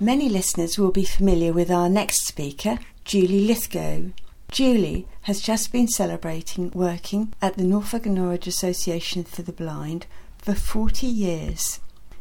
Many listeners will be familiar with our next speaker, Julie Lithgow. Julie has just been celebrating working at the Norfolk and Norwich Association for the Blind for 40 years.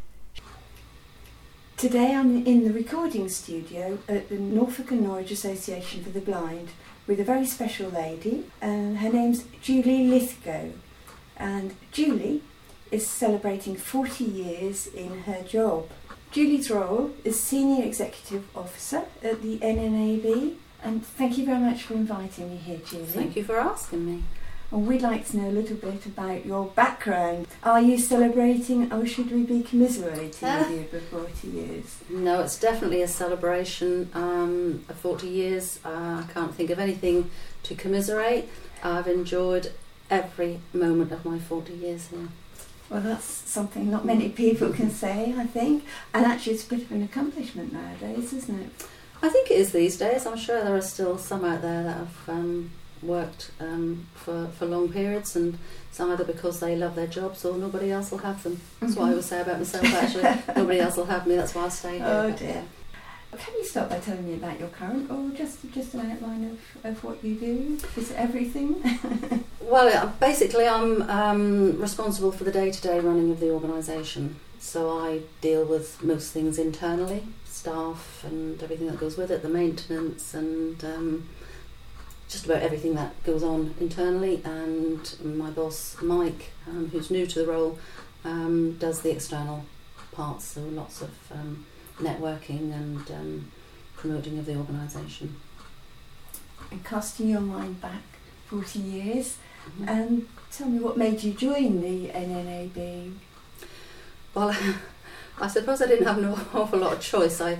Today I'm in the recording studio at the Norfolk and Norwich Association for the Blind with a very special lady. Her name's Julie Lithgow, and Julie is celebrating 40 years in her job. Julie's role is Senior Executive Officer at the NNAB, and thank you very much for inviting me here, Julie. Thank you for asking me. And we'd like to know a little bit about your background. Are you celebrating, or should we be commiserating with you for 40 years? No, it's definitely a celebration of 40 years. I can't think of anything to commiserate. I've enjoyed every moment of my 40 years here. Well, that's something not many people can say, I think. And actually it's a bit of an accomplishment nowadays, isn't it? I think it is these days. I'm sure there are still some out there that have worked for long periods, and some either because they love their jobs or nobody else will have them. That's what I always say about myself, actually. Nobody else will have me, that's why I stay here. Oh dear. Can you start by telling me about your current, or just an outline of what you do? Is it everything? Well, basically I'm responsible for the day-to-day running of the organisation. So I deal with most things internally, staff and everything that goes with it, the maintenance and just about everything that goes on internally. And my boss, Mike, who's new to the role, does the external parts, so lots of networking and promoting of the organisation. And casting your mind back 40 years, tell me what made you join the NNAB? Well, I suppose I didn't have an awful lot of choice. I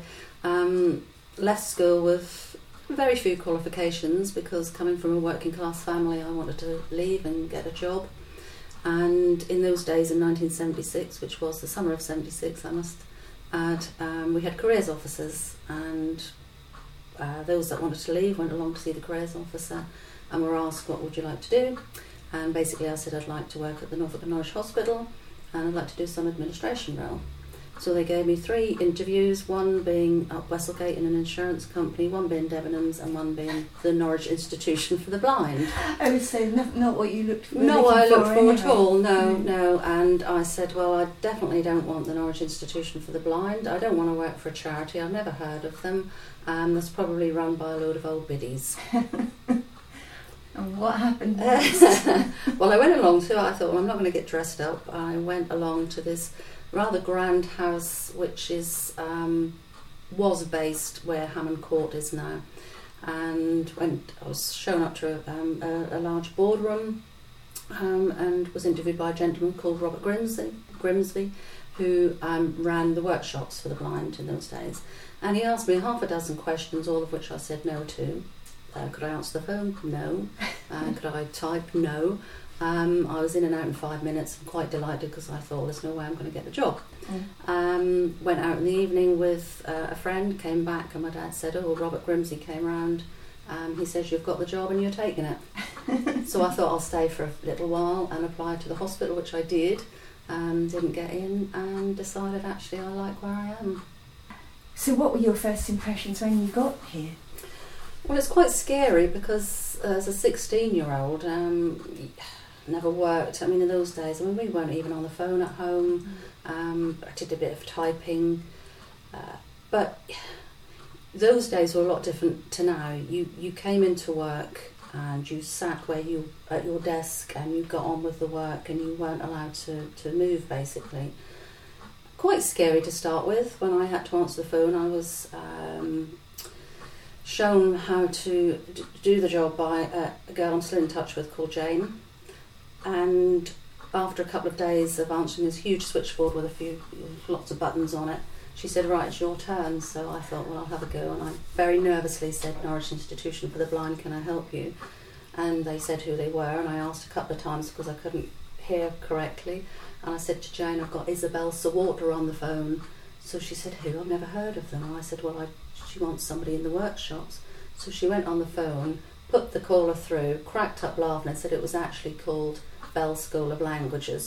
left school with very few qualifications because coming from a working class family I wanted to leave and get a job. And in those days in 1976, which was the summer of 76 I must add, we had careers officers, and those that wanted to leave went along to see the careers officer and were asked what would you like to do, and basically I said I'd like to work at the Norfolk and Norwich Hospital and I'd like to do some administration role. So they gave me 3 interviews, one being up Westlegate in an insurance company, one being Debenhams and one being the Norwich Institution for the Blind. I would say not what you looked for. Not what I looked for anyway. at all, no. And I said, well, I definitely don't want the Norwich Institution for the Blind. I don't want to work for a charity. I've never heard of them. That's probably run by a load of old biddies. And what happened next? Well, I went along to it. I thought, well, I'm not going to get dressed up. I went along to this rather grand house, which is was based where Hammond Court is now, and I was shown up to a large boardroom and was interviewed by a gentleman called Robert Grimsby, who ran the workshops for the blind in those days, and he asked me half a dozen questions, all of which I said no to. Could I answer the phone? No. Could I type? No. I was in and out in 5 minutes. I'm quite delighted because I thought there's no way I'm going to get the job. Went out in the evening with a friend, came back, and my dad said, oh, Robert Grimsby came round. He says, you've got the job and you're taking it. So I thought I'll stay for a little while and apply to the hospital, which I did. Didn't get in and decided actually I like where I am. So what were your first impressions when you got here? Well, it's quite scary because as a 16-year-old, never worked. I mean, in those days, we weren't even on the phone at home. I did a bit of typing, but those days were a lot different to now. You came into work and you sat at your desk and you got on with the work and you weren't allowed to move, basically. Quite scary to start with. When I had to answer the phone, I was shown how to do the job by a girl I'm still in touch with called Jane, and after a couple of days of answering this huge switchboard with lots of buttons on it, she said, right, it's your turn. So I thought, well, I'll have a go, and I very nervously said, Norwich Institution for the Blind, can I help you? And they said who they were, and I asked a couple of times because I couldn't hear correctly, and I said to Jane, I've got Isabel Sawalter on the phone. So she said, who? I've never heard of them. And I said, well, she wants somebody in the workshops. So she went on the phone, put the caller through, cracked up laughing and said it was actually called Bell School of Languages.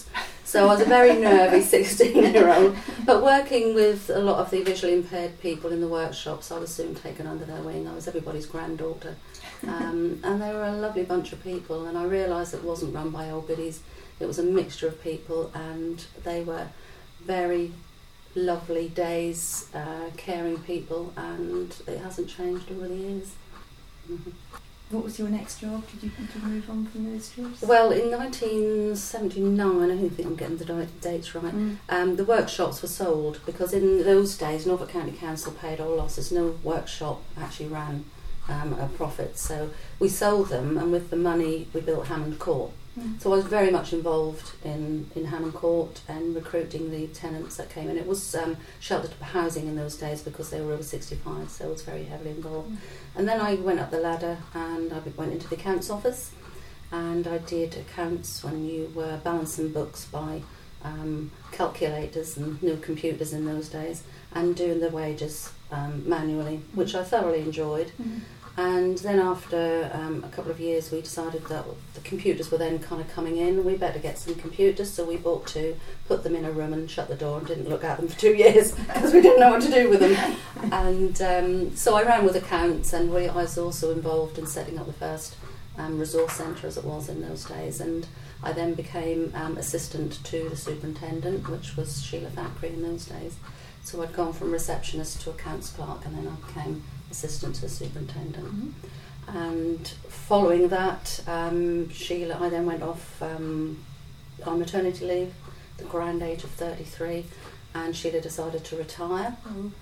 So I was a very nervy 16-year-old. But working with a lot of the visually impaired people in the workshops, I was soon taken under their wing. I was everybody's granddaughter. And they were a lovely bunch of people, and I realised it wasn't run by old biddies. It was a mixture of people, and they were very lovely days, caring people, and it hasn't changed over the years. Mm-hmm. What was your next job? Did you move on from those jobs? Well, in 1979, I don't think I'm getting the dates right, the workshops were sold, because in those days Norfolk County Council paid all losses. No workshop actually ran a profit, so we sold them, and with the money we built Hammond Court. So I was very much involved in Hammond Court and recruiting the tenants that came in. It was sheltered housing in those days because they were over 65, so I was very heavily involved. And then I went up the ladder and I went into the accounts office, and I did accounts when you were balancing books by calculators and no computers in those days, and doing the wages manually, which I thoroughly enjoyed. And then after a couple of years we decided that the computers were then kind of coming in, we better get some computers, so we bought two, put them in a room and shut the door and didn't look at them for 2 years because we didn't know what to do with them. And so I ran with accounts, and I was also involved in setting up the first resource centre, as it was in those days, and I then became assistant to the superintendent, which was Sheila Thackeray in those days. So I'd gone from receptionist to accounts clerk, and then I became assistant to the superintendent. And following that, Sheila, I then went off on maternity leave at the grand age of 33, and Sheila decided to retire.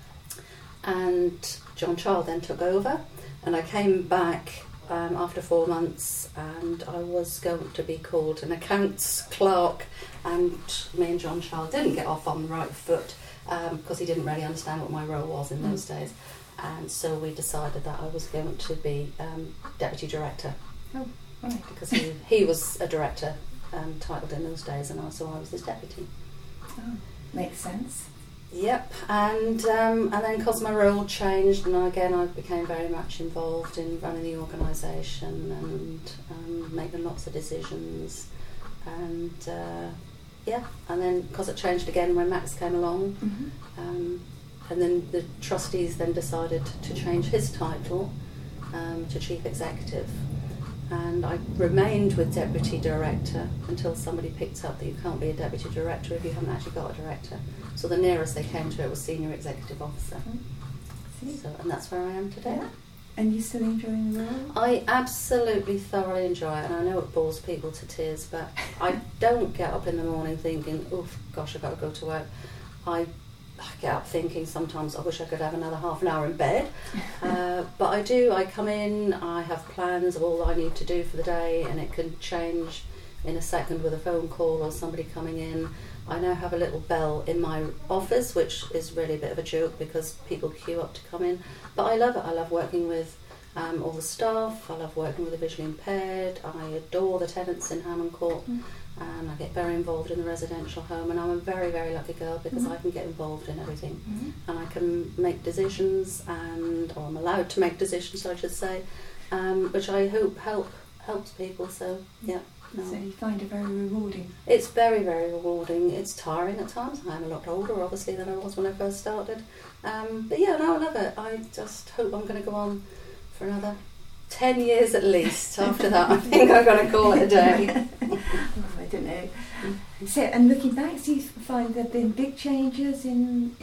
And John Child then took over, and I came back after 4 months, and I was going to be called an accounts clerk, and me and John Child didn't get off on the right foot because he didn't really understand what my role was in those days. And so we decided that I was going to be deputy director. Oh, right. Because he was a director titled in those days, and so I was his deputy. Oh, makes sense. Yep, and then because my role changed, and again I became very much involved in running the organisation and making lots of decisions, and and then because it changed again when Max came along. And then the trustees then decided to change his title to chief executive, and I remained with deputy director until somebody picked up that you can't be a deputy director if you haven't actually got a director. So the nearest they came to it was senior executive officer. So, and that's where I am today. Yeah. And you still enjoying the role? I absolutely thoroughly enjoy it, and I know it bores people to tears, but I don't get up in the morning thinking, oh gosh, I've got to go to work. I get up thinking sometimes I wish I could have another half an hour in bed, but I do. I come in, I have plans of all I need to do for the day, and it can change in a second with a phone call or somebody coming in. I now have a little bell in my office, which is really a bit of a joke because people queue up to come in, but I love it. I love working with all the staff. I love working with the visually impaired. I adore the tenants in Hammond Court. And I get very involved in the residential home, and I'm a very, very lucky girl because I can get involved in everything, and I can make decisions, or I'm allowed to make decisions, I should say, which I hope helps people. So yeah. No. So you find it very rewarding? It's very, very rewarding. It's tiring at times. I'm a lot older, obviously, than I was when I first started. But yeah, no, I love it. I just hope I'm going to go on for another 10 years at least. After that, I think I'm going to call it a day. I don't know. So, and looking back, do you find there have been big changes in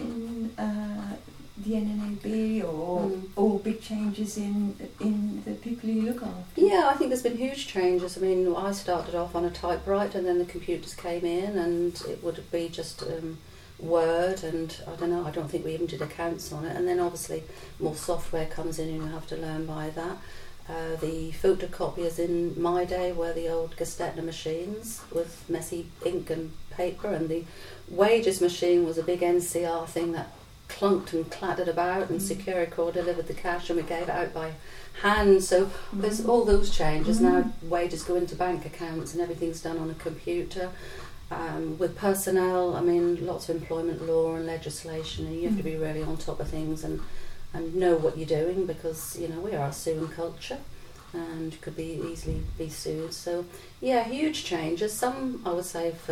the NNAB, or big changes in the people you look after? Yeah, I think there's been huge changes. I mean, I started off on a typewriter, and then the computers came in, and it would be just Word, and I don't know, I don't think we even did accounts on it. And then obviously more software comes in, and you have to learn by that. The photocopiers in my day were the old Gestetner machines with messy ink and paper, and the wages machine was a big NCR thing that clunked and clattered about, and Securicor delivered the cash and we gave it out by hand. So there's all those changes. Now wages go into bank accounts and everything's done on a computer. With personnel, I mean, lots of employment law and legislation, and you have to be really on top of things and know what you're doing, because you know we are a suing culture and could be easily be sued. So yeah, huge changes. Some I would say for the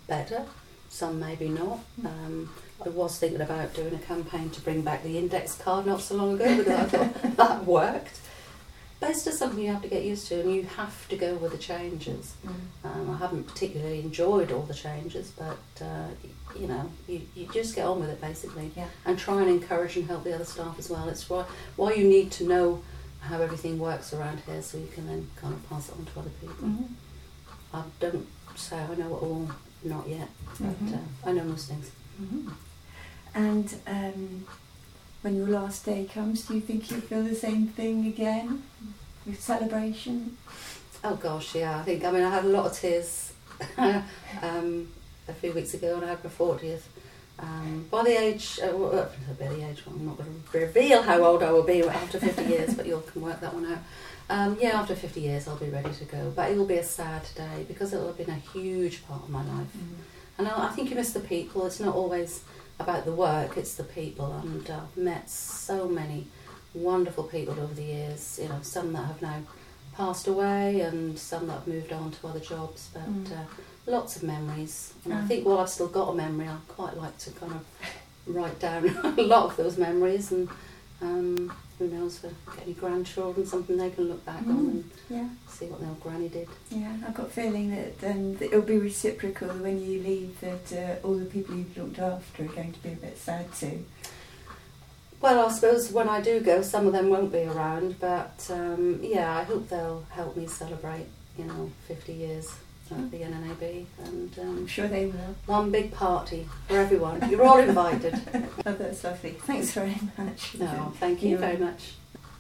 better, some maybe not. I was thinking about doing a campaign to bring back the index card not so long ago, because I thought that worked. But it's just something you have to get used to, and you have to go with the changes. I haven't particularly enjoyed all the changes, but you just get on with it basically, and try and encourage and help the other staff as well. It's why you need to know how everything works around here, so you can then kind of pass it on to other people. I don't say I know it all, not yet, but I know most things. And when your last day comes, do you think you'll feel the same thing again with celebration? Oh gosh, yeah. I had a lot of tears a few weeks ago when I had my 40th. By the age, I'm not going to reveal how old I will be after 50 years, but you can work that one out. After 50 years I'll be ready to go, but it will be a sad day because it will have been a huge part of my life. And I think you miss the people. It's not always about the work, it's the people, and I've met so many wonderful people over the years, some that have now passed away and some that have moved on to other jobs, but lots of memories. And I think while I've still got a memory, I'd quite like to kind of write down a lot of those memories, and who knows, for any grandchildren, something they can look back on and see what their old granny did. Yeah, I've got a feeling that it'll be reciprocal when you leave, that all the people you've looked after are going to be a bit sad too. Well, I suppose when I do go, some of them won't be around, but I hope they'll help me celebrate, 50 years at the NNAB, and I'm sure they will. One big party for everyone. You're all invited. Oh, that's lovely. Thanks very much. No, thank you very much.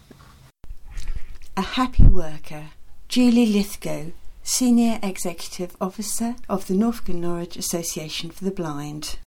A happy worker, Julie Lithgow, Senior Executive Officer of the Norfolk and Norwich Association for the Blind.